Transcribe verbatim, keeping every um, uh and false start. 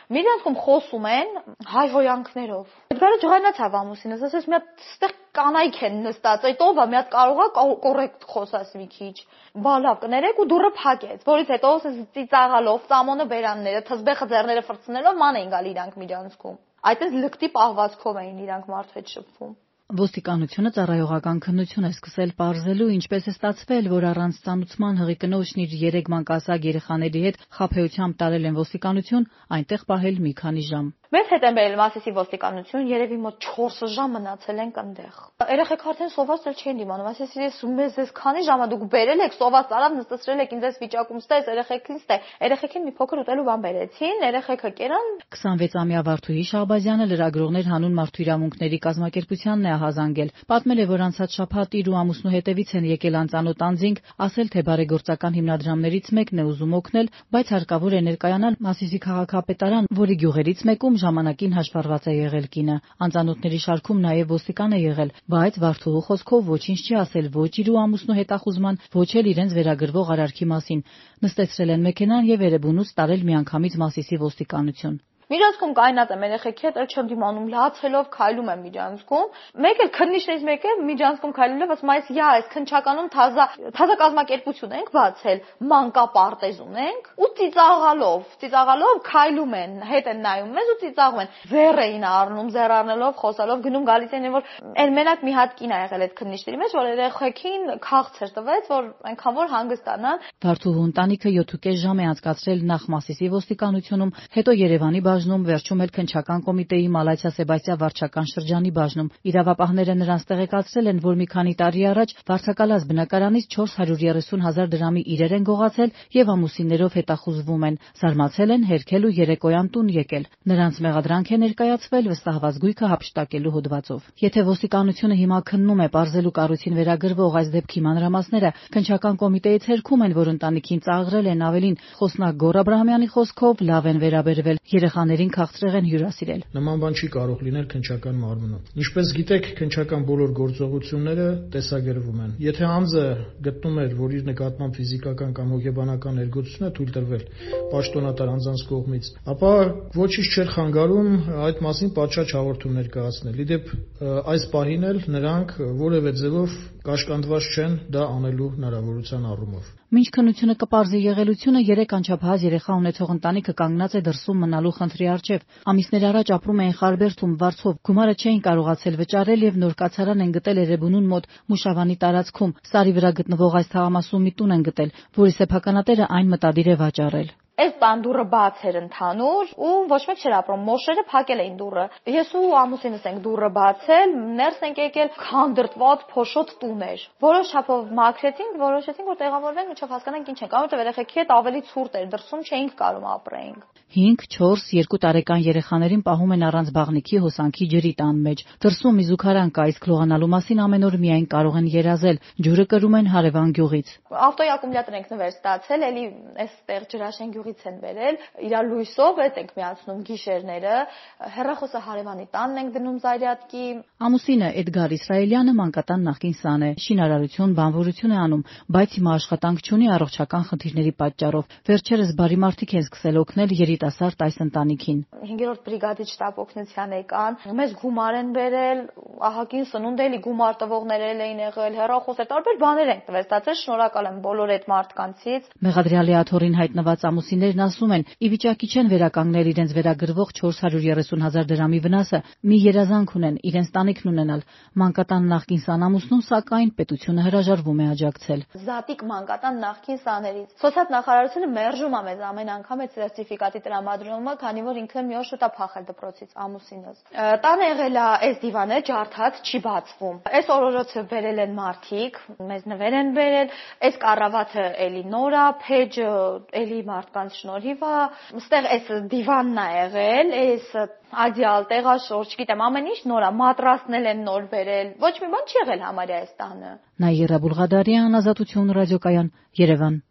Միրանցքում խոսում են հայհոյանքներով։ Էդգարը ջղայնացավ ամուսինս, ասես մի հատ ստեղ կանայք են նստած, այդ ով է, մի հատ կարող է կոռեկտ խոսաս մի քիչ։ Բա լավ կներեք ու դուռը փակեց, որից հետո ասես ծիծաղալով, ծամոնը բերանները, թզբեխը ձեռները ֆրցնելով ման էին գալ իրանք միջանցքում։ Այդպես լկտի պահվածքով էին իրանք մարդու հետ շփվում։ Ոստիկանությունը ծառայողական քննություն է սկսել պարզելու, ինչպես է ստացվել, որ առանց ծանուցման հղի կնոջն իր երեք մանկասակ երեխաների հետ խաբեությամբ տարել են ոստիկանություն, այնտեղ պահել մի քանի ժամ։ Մեզ հետ են բերել Մասիսի ոստիկանություն, երևի մոտ չորս ժամ մնացել ենք այնտեղ։ Երեխեք արդեն սոված էլ չեն դիմանում, ասես ես մեզ էս քանի ժամ դուք բերել եք, սոված արավ նստեցրել եք ինձ էս վիճակում ստե, երեխեքին ստե։ Երեխեքին մի փոքր ուտելու բան բերեցին, երեխեքը կերան։ քսանվեցամյա Վարդուհի Շահբազյանը լրագրողներ հանուն մարդու իրավունքների կազմակերպությանն է ահազանգել։ Պատմել է, որ անցած շաբաթ իր ու ամուսնու հետևից են եկել անծանոթ անձինք, ասել, թե բարեգործական հիմնադրամներից մեկն է ուզում օգնել, բայց հարկավոր է ներկայանալ Մասիսի քաղաքապետարան, որի գյուղերից մեկում ժամանակին հաշվառված է եղել կինը։ Անծանոթների շարքում նաև ոստիկան է եղել, բայց Վարդուհու խոսքով ոչինչ չի ասել ոչ իր ու ամուսնու հետախուզման, ոչ էլ իրենց վերագրվող արարքի մասին։ Նստեցրել են մեքենան եւ Էրեբունուց տարել միանգամից Մասիսի ոստիկանություն։ Միջանցքում կայնած եմ երեխեքի հետ, չեմ դիմանում, լացելով քայլում եմ միջանցքում։ Մեկ էլ քննիչներից մեկը միջանցքում քայլելով ասում է, «Յա, այս քննչականում թազա թազա կազմակերպություն ենք բացել, մանկապարտեզ ունենք» ու ծիծաղալով, ծիծաղալով քայլում են, հետ են նայում մեզ ու ծիծաղում են։ Ձեռ էին առնում, ձեռ առնելով, խոսալով գնում գալիս են, որ այն մենակ մի հատ կին ա եղել այդ քննիչների մեջ, որ երեխեքին քաղցր տվեց, որ այնքան որ հանգստանան։ Վարդուհու ընտանիքը յոթ ու կես ժամ է անցկացրել նախ Մասիսի ոստիկանությունում, հետո Երևանի բաժնում, վերջում էլ քննչական կոմիտեի Մալաթիա Սեբաստիա վարչական շրջանի բաժնում։ Իրավապահները նրանց տեղեկացրել են, որ մի քանի տարի առաջ Վարդակալած բնակարանից չորս հարյուր երեսուն հազար դրամի իրեր են գողացել եւ ամուսիններով հետախուզվում են։ Զարմացել են, հերքել ու երեկոյան տուն եկել։ Նրանց մեղադրանք է ներկայացվել վստահված գույքը հափշտակելու հոդվածով։ Եթե ոստիկանությունը հիմա քննում է պարզելու կառույցին վերագրվող այս դեպքի մանրամասները, քննչական կոմիտեից հերքում են, որ ընտանիքին ծաղրել են, ավելին խոսնակ Գոռ Աբրահամյանի խոսքով լավ են վերաբերվել, երեխաներին քաղցրեղ են հյուրասիրել։ Նման բան չի կարող լինել քննչական մարմնում։ Ինչպես գիտեք, քննչական բոլոր գործողությունները տեսագրվում են։ Եթե անձը գտնում էր, որ իր նկատմամբ ֆիզիկական կամ հոգեբանական ներգործություն է թույլ տրվել պաշտոնատար անձանց կողմից, ապա ոչինչ չէր խանգարում այդ մասին պատշաճ հաղորդում ներկայացնել։ Իդեպ այս պահին էլ նրանք որևէ ձևով կաշկանդված չեն դա անելու հնարավորության առումով։ Մինչ քննությունը կպարզի եղելությունը, երեք անչափահաս երեխա ունեցող ընտանիքը կանգնած է դրսում մնալու խնդրի առջև։ Ամիսներ առաջ ապրում էին Խարբերդում, Վարձով, գումարը չէին կարողացել վճարել եւ նոր կացարան են գտել Էրեբունուն մոտ Մուշավանի տարածքում։ Սարի վրա գտնվող այս թաղամասում մի տուն են գտել, որի սեփականատերը այն մտադիր է վաճառել։ Այս տան դուռը բաց էր ընդհանուր ու ոչ մեկ չէր ապրում, մոշերը փակել էին դուռը։ Ես ու ամուսինս ենք դուռը բացել, ներս ենք եկել, քանդրտված փոշոտ տուն էր։ Որոշ չափով մաքրեցինք, որոշեցինք, որ տեղավորվենք, մինչև հասկանանք ինչ ենք, որովհետև երեխեքի հետ ավելի ցուրտ էր, դրսում չէինք կարող ապրեինք։ հինգ, չորս, երկու տարեկան երեխաներին պահում են առանց բաղնիքի հոսանքի ջրի տան մեջ։ Դրսում մի զուգարան կա, իսկ լողանալու մասին ամեն օր միայն կարող են երազել։ Ջուրը կրում են հարևան գյուղից։ Ավտոյի ակումուլյատոր ենք նվեր ստացել, էլի այստեղ ջրաշեն գյուղից են բերել, իրա լույսով էդ ենք միացնում գիշերները, հեռախոսը հարևանի տանն ենք դնում Զարյատկի։ Ամուսինը Էդգար Իսրայելյանը մանկատան նախկին սան է, շինարարություն, բանվորություն է անում, բայց հիմա աշխատանք չունի առողջական խնդիրների պատճառով։ Վերջերս բարի մարդիկ են սկսել օգնել երիտասարդ այս ընտանիքին։ հինգերորդ բրիգադի շտաբ օգնության եկան, մեզ գումար են բերել, ահագին սնունդ էլի գումար տվողներ էին եղել, հեռախոսեր, տարբեր բաներ ենք տվել, ստացել, շնորհակալ եմ բոլոր այդ մարդկանցից։ Մեղադրյալի աթոռին հայտնված ամուսիններն ասում են, ի վիճակի չեն վերականգնել իրենց վերագրվող չորս հարյուր երեսուն հազար դրամի վնասը, մի երազանք ունեն իրենց տանիքն ունենալ։ Մանկատան նախկին սանամուսնուն, սակայն պետությունը հրաժարվում է աջակցել։ Զատիկ մանկատան նախկին սաներից։ Սոցիալ-նախարարությունը մերժում է մեզ ամեն անգամ այդ սերտիֆիկատի տրամադրումը, քանի որ ինքը մի օր շուտ է փախել դպրոցից ամուսինս։ Տանը եղել է այս դիվանը ջարդած, չի բացվում։ Այս օրորոցը բերել են մարդիկ, մեզ նվեր են բերել, այս կառավաթը էլի նոր է, փեջը էլի մարդկանց շնորհիվ է։ Այստեղ այս դիվանն է եղել, այս ադյալ, տեղաշորջ, չգիտեմ, ամեն ինչ նոր է, մատրասնել են նոր բերել։ Ոչ մի բան չի եղել համարյա այս տանը։ Նաիրա Բուլղադարյան, Ազատություն ռադիոկայան, Երևան։